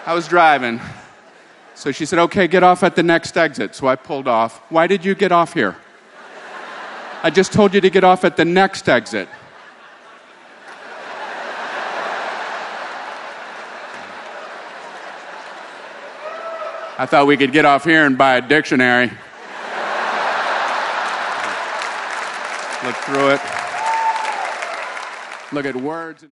I was driving. So she said, okay, get off at the next exit. So I pulled off. Why did you get off here? I just told you to get off at the next exit. I thought we could get off here and buy a dictionary. Look through it. Look at words.